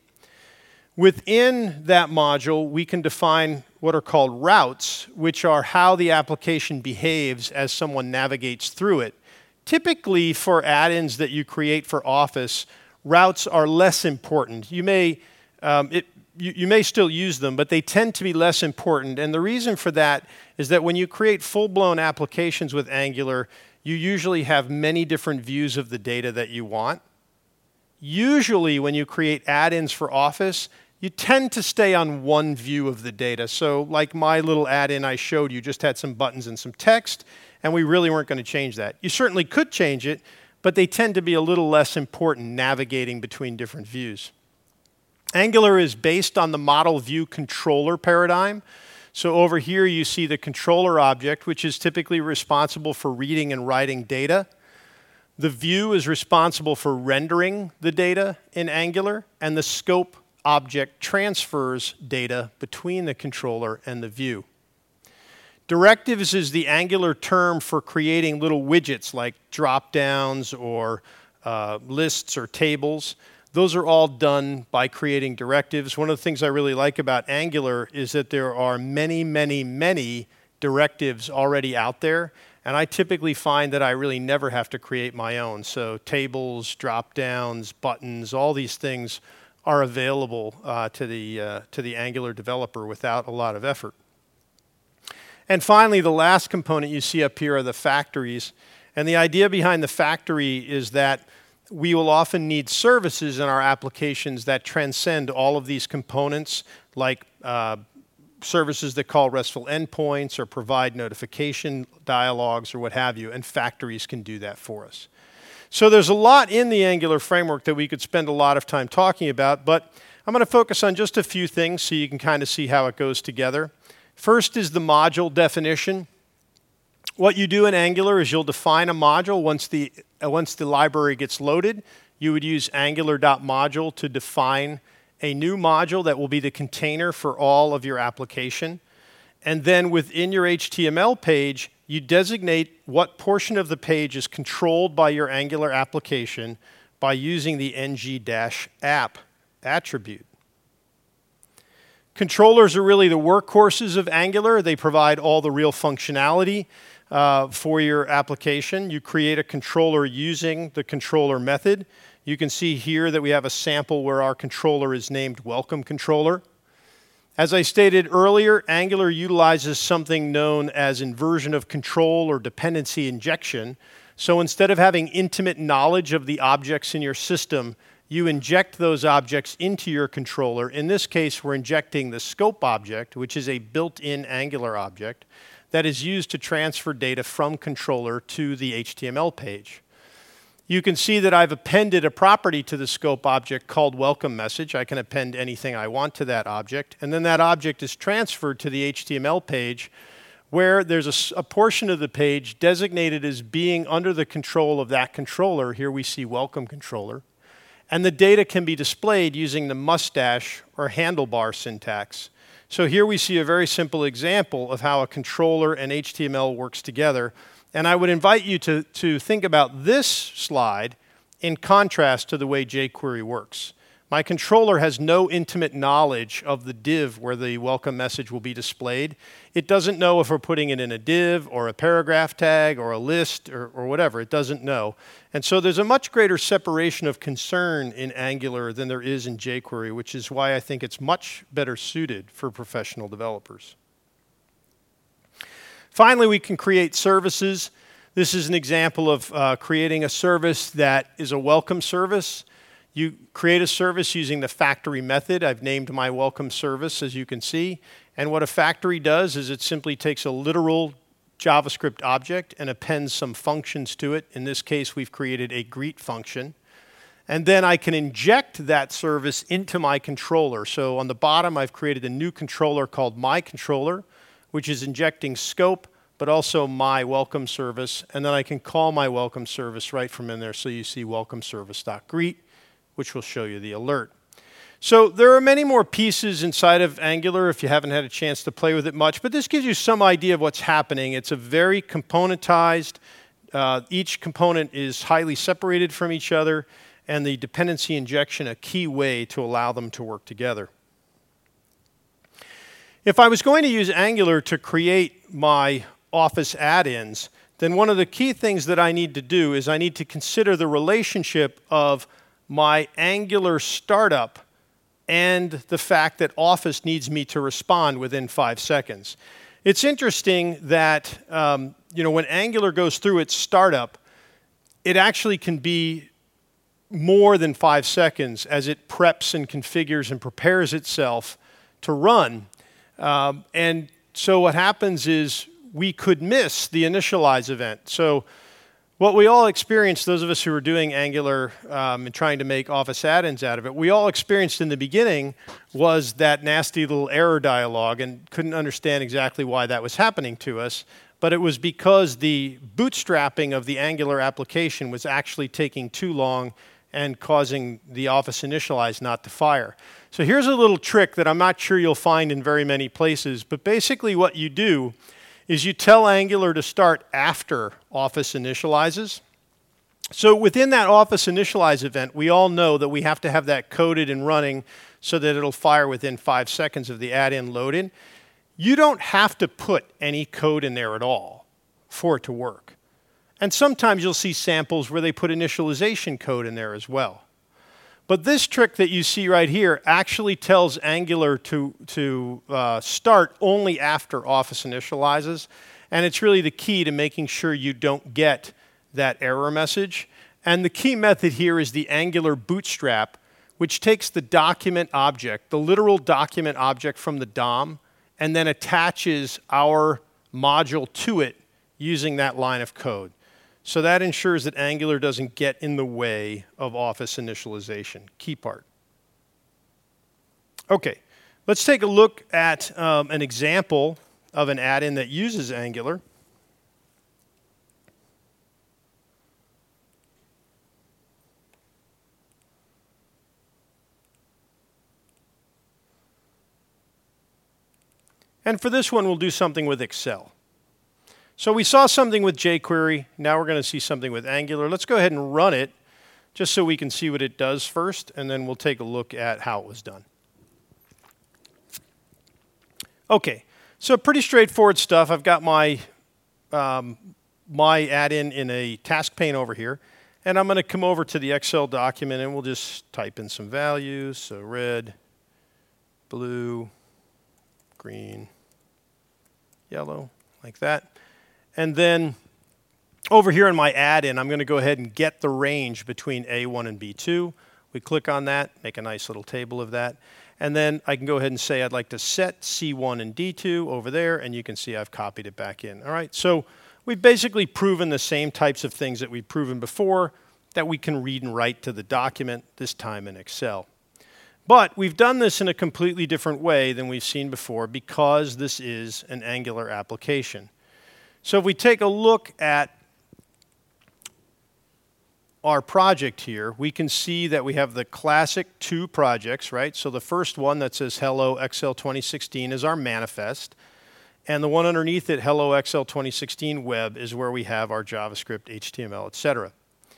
Within that module, we can define what are called routes, which are how the application behaves as someone navigates through it. Typically, for add-ins that you create for Office, routes are less important. You may, um, it, you, you may still use them, but they tend to be less important. And the reason for that is that when you create full-blown applications with Angular, you usually have many different views of the data that you want. Usually, when you create add-ins for Office, you tend to stay on one view of the data. So like my little add-in I showed you just had some buttons and some text, and we really weren't going to change that. You certainly could change it, but they tend to be a little less important navigating between different views. Angular is based on the model view controller paradigm. So over here you see the controller object, which is typically responsible for reading and writing data. The view is responsible for rendering the data in Angular, and the scope object transfers data between the controller and the view. Directives is the Angular term for creating little widgets like drop-downs or uh, lists or tables. Those are all done by creating directives. One of the things I really like about Angular is that there are many, many, many directives already out there, and I typically find that I really never have to create my own. So tables, drop-downs, buttons, all these things are available uh, to the uh, to the Angular developer without a lot of effort. And finally, the last component you see up here are the factories. And the idea behind the factory is that we will often need services in our applications that transcend all of these components, like uh, services that call RESTful endpoints or provide notification dialogues or what have you, and factories can do that for us. So there's a lot in the Angular framework that we could spend a lot of time talking about, but I'm going to focus on just a few things so you can kind of see how it goes together. First is the module definition. What you do in Angular is you'll define a module. Once the, uh, once the library gets loaded, you would use angular.module to define a new module that will be the container for all of your application. and then within your H T M L page, you designate what portion of the page is controlled by your Angular application by using the ng-app attribute. Controllers are really the workhorses of Angular. They provide all the real functionality uh, for your application. You create a controller using the controller method. You can see here that we have a sample where our controller is named Welcome Controller. As I stated earlier, Angular utilizes something known as inversion of control or dependency injection. So instead of having intimate knowledge of the objects in your system, you inject those objects into your controller. In this case, we're injecting the scope object, which is a built-in Angular object that is used to transfer data from controller to the H T M L page. You can see that I've appended a property to the scope object called welcome message. I can append anything I want to that object, and then that object is transferred to the H T M L page where there's a, a portion of the page designated as being under the control of that controller. Here we see welcome controller. And the data can be displayed using the mustache or handlebar syntax. So here we see a very simple example of how a controller and H T M L works together. And I would invite you to, to think about this slide in contrast to the way jQuery works. My controller has no intimate knowledge of the div where the welcome message will be displayed. It doesn't know if we're putting it in a div or a paragraph tag or a list or, or whatever. It doesn't know. And so there's a much greater separation of concern in Angular than there is in jQuery, which is why I think it's much better suited for professional developers. Finally, we can create services. This is an example of uh, creating a service that is a welcome service. You create a service using the factory method. I've named my welcome service, as you can see. And what a factory does is it simply takes a literal JavaScript object and appends some functions to it. In this case, we've created a greet function. And then I can inject that service into my controller. So on the bottom, I've created a new controller called my controller, which is injecting scope, but also my welcome service. And then I can call my welcome service right from in there. So you see welcome service.greet, which will show you the alert. So there are many more pieces inside of Angular if you haven't had a chance to play with it much, but this gives you some idea of what's happening. It's a very componentized, uh, each component is highly separated from each other, and the dependency injection a key way to allow them to work together. If I was going to use Angular to create my Office add-ins, then one of the key things that I need to do is I need to consider the relationship of my Angular startup and the fact that Office needs me to respond within five seconds. It's interesting that um, you know, when Angular goes through its startup, it actually can be more than five seconds as it preps and configures and prepares itself to run. Um, and so what happens is we could miss the initialize event. So what we all experienced, those of us who were doing Angular um, and trying to make Office add-ins out of it, we all experienced in the beginning was that nasty little error dialog and couldn't understand exactly why that was happening to us. But it was because the bootstrapping of the Angular application was actually taking too long and causing the Office initialize not to fire. So here's a little trick that I'm not sure you'll find in very many places, but basically what you do is you tell Angular to start after Office initializes. So within that Office initialize event, we all know that we have to have that coded and running so that it'll fire within five seconds of the add-in load-in. You don't have to put any code in there at all for it to work. And sometimes you'll see samples where they put initialization code in there as well. But this trick that you see right here actually tells Angular to, to uh, start only after Office initializes. And it's really the key to making sure you don't get that error message. And the key method here is the Angular bootstrap, which takes the document object, the literal document object from the D O M, and then attaches our module to it using that line of code. So that ensures that Angular doesn't get in the way of Office initialization. Key part. Okay, let's take a look at um, an example of an add-in that uses Angular. And for this one, we'll do something with Excel. So we saw something with jQuery. Now we're going to see something with Angular. Let's go ahead and run it just so we can see what it does first, and then we'll take a look at how it was done. Okay, so pretty straightforward stuff. I've got my, um, my add-in in a task pane over here, and I'm going to come over to the Excel document, and we'll just type in some values. So red, blue, green, yellow, like that. And then over here in my add-in, I'm going to go ahead and get the range between A one and B two. We click on that, make a nice little table of that. And then I can go ahead and say I'd like to set C one and D two over there, and you can see I've copied it back in. All right, so we've basically proven the same types of things that we've proven before that we can read and write to the document, this time in Excel. But we've done this in a completely different way than we've seen before because this is an Angular application. So if we take a look at our project here, we can see that we have the classic two projects, right? So the first one that says Hello X L twenty sixteen is our manifest. And the one underneath it, Hello X L twenty sixteen Web, is where we have our JavaScript, H T M L, et cetera.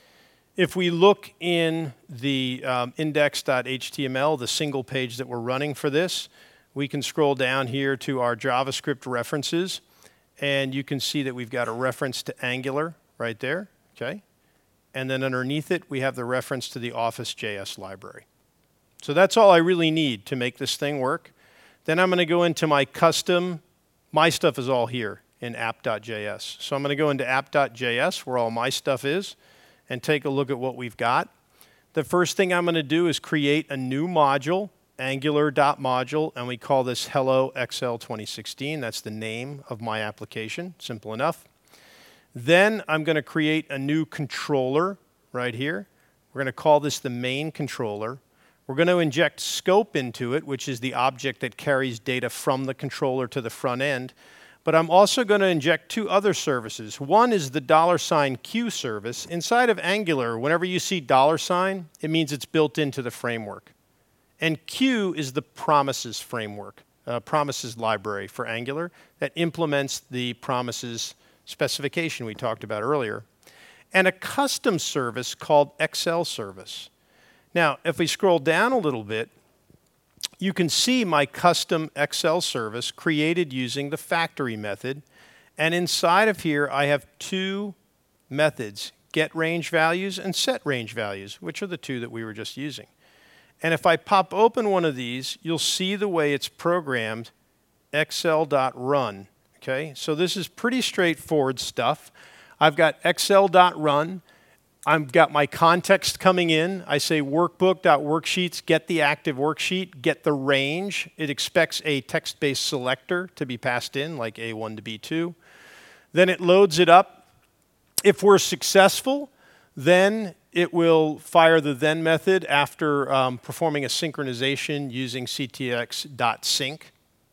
If we look in the um, index dot H T M L, the single page that we're running for this, we can scroll down here to our JavaScript references, and you can see that we've got a reference to Angular right there, okay? And then underneath it, we have the reference to the Office dot J S library. So that's all I really need to make this thing work. Then I'm going to go into my custom, my stuff is all here in app dot J S. So I'm going to go into app dot J S, where all my stuff is, and take a look at what we've got. The first thing I'm going to do is create a new module, Angular.module, and we call this Hello X L twenty sixteen. That's the name of my application, simple enough. Then I'm going to create a new controller right here. We're going to call this the main controller. We're going to inject scope into it, which is the object that carries data from the controller to the front end. But I'm also going to inject two other services. One is the dollar sign Q service. Inside of Angular, whenever you see dollar sign, it means it's built into the framework. And Q is the promises framework, uh, promises library for Angular that implements the promises specification we talked about earlier, and a custom service called X L service. Now, if we scroll down a little bit, you can see my custom X L service created using the factory method, and inside of here I have two methods, get range values and set range values, which are the two that we were just using. And if I pop open one of these, you'll see the way it's programmed, X L dot run. Okay, so this is pretty straightforward stuff. I've got X L dot run. I've got my context coming in. I say workbook.worksheets, get the active worksheet, get the range. It expects a text-based selector to be passed in, like A one to B two. Then it loads it up. If we're successful, then it will fire the then method after um, performing a synchronization using C T X dot sync.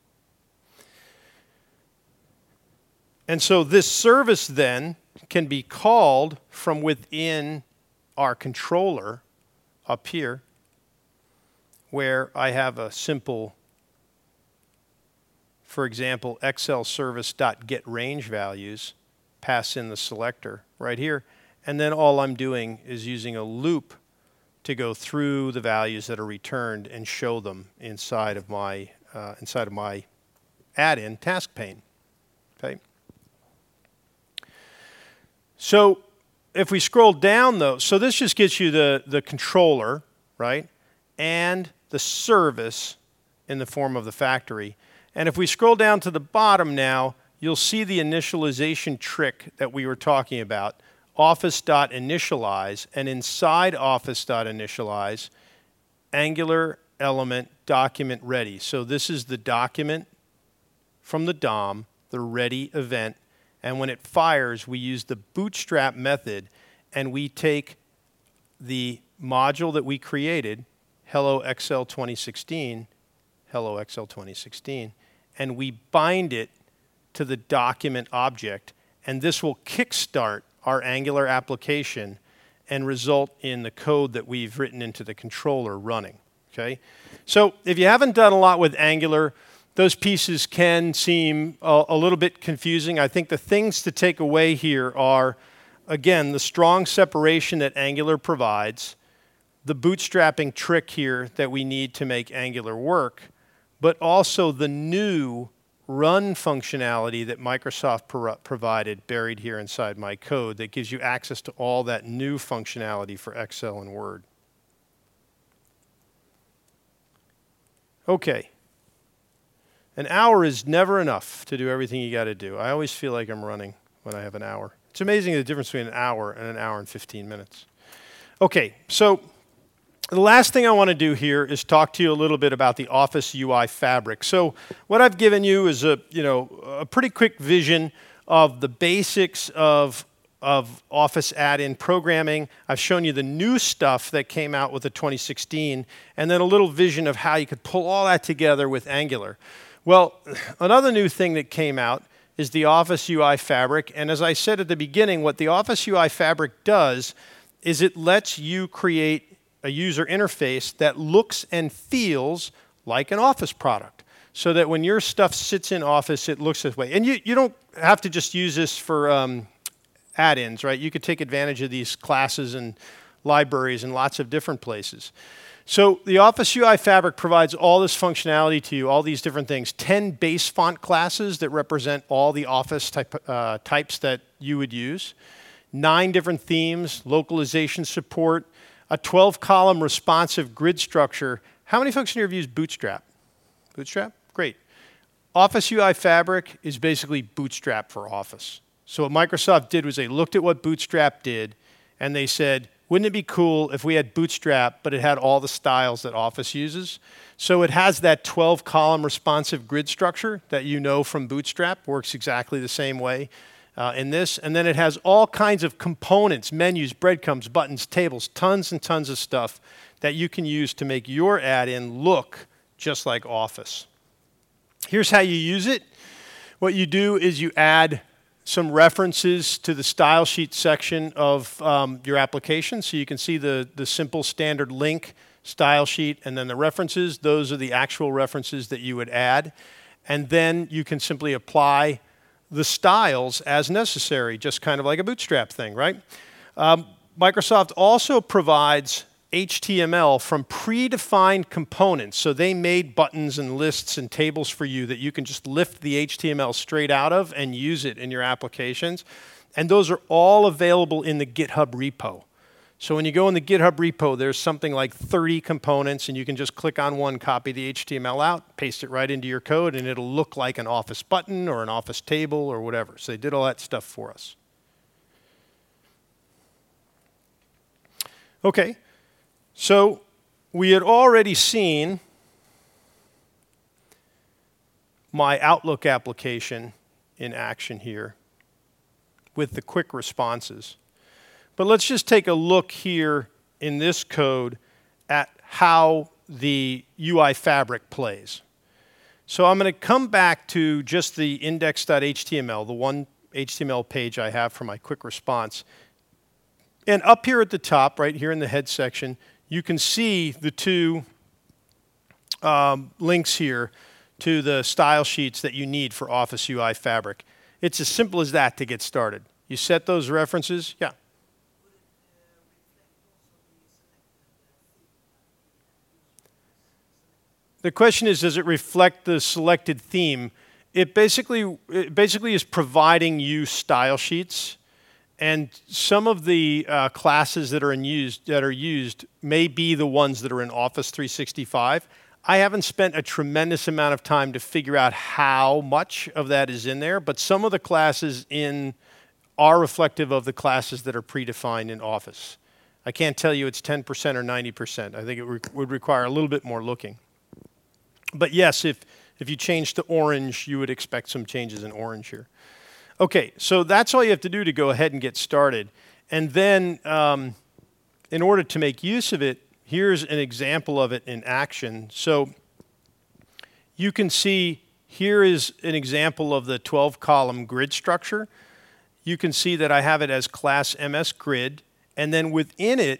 And so this service then can be called from within our controller up here, where I have a simple, for example, X L service.getRangeValues, pass in the selector right here, and then all I'm doing is using a loop to go through the values that are returned and show them inside of my uh, inside of my add-in task pane. Okay. So if we scroll down though, so this just gets you the, the controller, right, and the service in the form of the factory. And if we scroll down to the bottom now, you'll see the initialization trick that we were talking about, office.initialize, and inside office.initialize, Angular element document ready. So this is the document from the D O M, the ready event. And when it fires, we use the bootstrap method, and we take the module that we created, Hello X L twenty sixteen, Hello X L twenty sixteen, and we bind it to the document object, and this will kickstart our Angular application and result in the code that we've written into the controller running. Okay? So if you haven't done a lot with Angular, those pieces can seem a, a little bit confusing. I think the things to take away here are, again, the strong separation that Angular provides, the bootstrapping trick here that we need to make Angular work, but also the new run functionality that Microsoft pro provided buried here inside my code that gives you access to all that new functionality for Excel and Word. Okay. An hour is never enough to do everything you got to do. I always feel like I'm running when I have an hour. It's amazing the difference between an hour and an hour and fifteen minutes. Okay, so the last thing I want to do here is talk to you a little bit about the Office U I Fabric. So what I've given you is a, you know, a pretty quick vision of the basics of, of Office add-in programming. I've shown you the new stuff that came out with the twenty sixteen, and then a little vision of how you could pull all that together with Angular. Well, another new thing that came out is the Office U I Fabric, and as I said at the beginning, what the Office U I Fabric does is it lets you create a user interface that looks and feels like an Office product, so that when your stuff sits in Office, it looks this way. And you, you don't have to just use this for um, add-ins, right? You could take advantage of these classes and libraries in lots of different places. So the Office U I Fabric provides all this functionality to you, all these different things. ten base font classes that represent all the Office type, uh, types that you would use. Nine different themes, localization support, a twelve column responsive grid structure. How many folks in here have used Bootstrap? Bootstrap? Great. Office U I Fabric is basically Bootstrap for Office. So what Microsoft did was they looked at what Bootstrap did, and they said, wouldn't it be cool if we had Bootstrap, but it had all the styles that Office uses? So it has that twelve column responsive grid structure that you know from Bootstrap, works exactly the same way uh, in this. And then it has all kinds of components, menus, breadcrumbs, buttons, tables, tons and tons of stuff that you can use to make your add-in look just like Office. Here's how you use it. What you do is you add some references to the style sheet section of um, your application. So you can see the, the simple standard link, style sheet, and then the references. Those are the actual references that you would add. And then you can simply apply the styles as necessary, just kind of like a Bootstrap thing, right? Um, Microsoft also provides H T M L from predefined components. So they made buttons and lists and tables for you that you can just lift the H T M L straight out of and use it in your applications. And those are all available in the GitHub repo. So when you go in the GitHub repo, there's something like thirty components, and you can just click on one, copy the H T M L out, paste it right into your code, and it'll look like an Office button or an Office table or whatever. So they did all that stuff for us. Okay. So we had already seen my Outlook application in action here with the quick responses. But let's just take a look here in this code at how the U I Fabric plays. So I'm going to come back to just the index dot H T M L, the one H T M L page I have for my quick response. And up here at the top, right here in the head section, you can see the two um, links here to the style sheets that you need for Office U I Fabric. It's as simple as that to get started. You set those references. Yeah. The question is, does it reflect the selected theme? It basically, it basically is providing you style sheets. And some of the uh, classes that are, in used, that are used may be the ones that are in Office three sixty-five. I haven't spent a tremendous amount of time to figure out how much of that is in there, but some of the classes in are reflective of the classes that are predefined in Office. I can't tell you it's ten percent or ninety percent. I think it re would require a little bit more looking. But yes, if, if you change to orange, you would expect some changes in orange here. Okay, so that's all you have to do to go ahead and get started. And then um, in order to make use of it, here's an example of it in action. So you can see here is an example of the twelve column grid structure. You can see that I have it as class M S Grid, and then within it,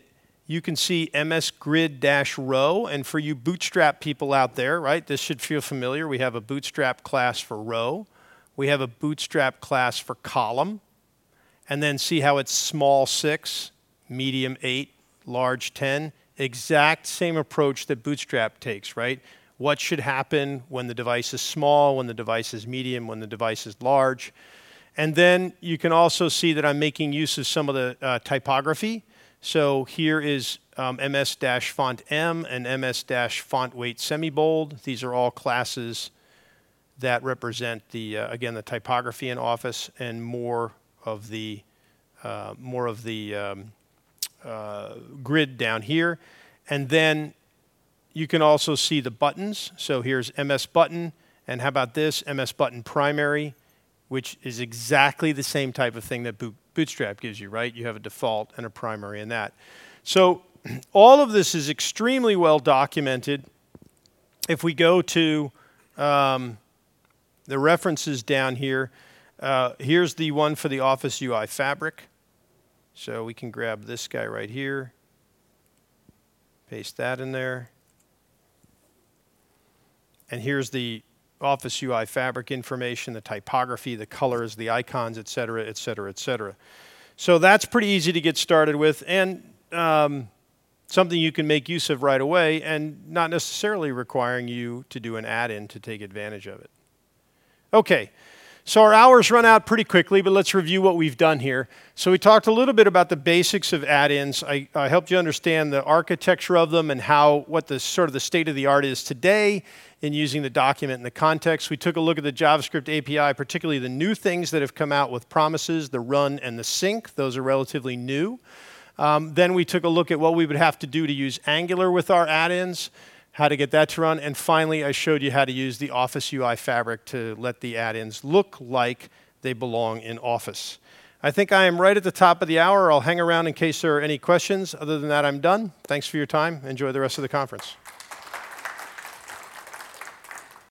you can see M S Grid-Row, and for you Bootstrap people out there, right, this should feel familiar. We have a Bootstrap class for row. We have a Bootstrap class for column. And then see how it's small six, medium eight, large ten. Exact same approach that Bootstrap takes, right? What should happen when the device is small, when the device is medium, when the device is large. And then you can also see that I'm making use of some of the uh, typography. So here is um, M S-Font M and M S-Font Weight Semi-Bold. These are all classes that represent the, uh, again, the typography in Office and more of the, uh, more of the um, uh, grid down here. And then you can also see the buttons. So here's M S Button, and how about this, M S Button Primary, which is exactly the same type of thing that Boot Bootstrap gives you, right? You have a default and a primary in that. So all of this is extremely well documented. If we go to um, the references down here, uh, here's the one for the Office U I Fabric. So we can grab this guy right here, paste that in there. And here's the Office U I Fabric information, the typography, the colors, the icons, et cetera, et cetera, et cetera. So that's pretty easy to get started with, and um, something you can make use of right away, and not necessarily requiring you to do an add-in to take advantage of it. Okay, so our hours run out pretty quickly, but let's review what we've done here. So we talked a little bit about the basics of add-ins. I, I helped you understand the architecture of them and how, what the sort of the state of the art is today in using the document in the context. We took a look at the JavaScript A P I, particularly the new things that have come out with promises, the run and the sync. Those are relatively new. Um, then we took a look at what we would have to do to use Angular with our add-ins, how to get that to run, and finally I showed you how to use the Office U I Fabric to let the add-ins look like they belong in Office. I think I am right at the top of the hour. I'll hang around in case there are any questions. Other than that, I'm done. Thanks for your time. Enjoy the rest of the conference.